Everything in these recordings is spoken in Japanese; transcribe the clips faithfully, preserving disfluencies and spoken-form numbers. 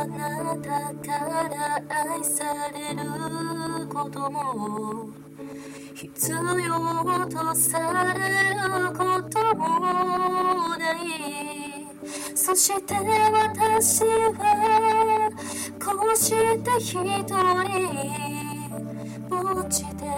なたから愛されることも必要とされることもない。そして私はこうして一人ぼっちで、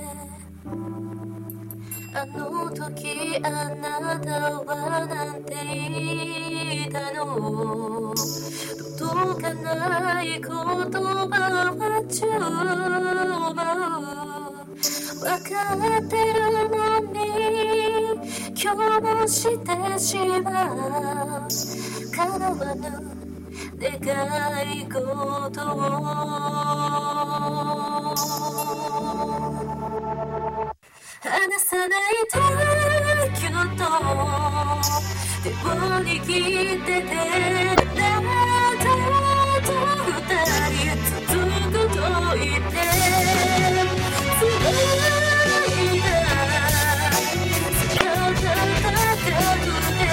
あの時あなたはなんて言ったの。届かない言葉は十分わかってるのに今日もしてしまう叶わぬ願い事を離さないでぎゅっと手を握ってて、あなたと二人続くと言って繋いだ姿高くて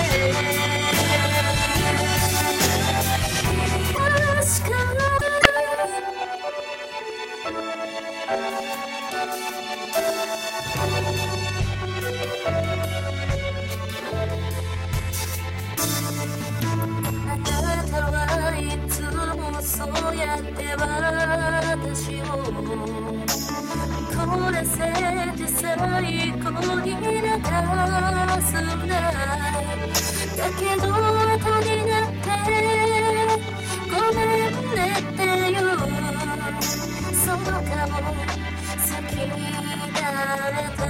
確かにあなたはいつもそうやって私を怒らせて最後に流すんだ。だけど後になってごめんねっていうその顔好きだった。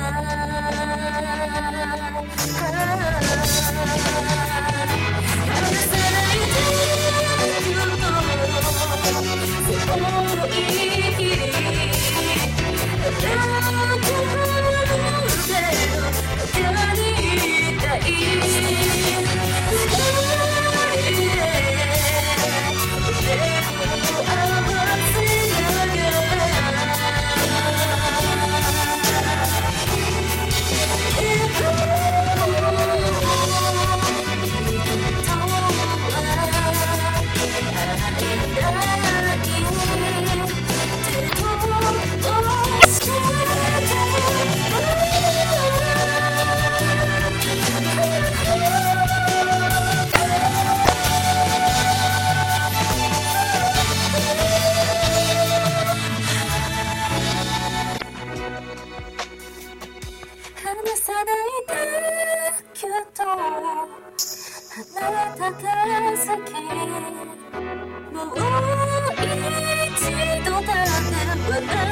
離さないでぎゅっとあなたが好き。もう一度だけ笑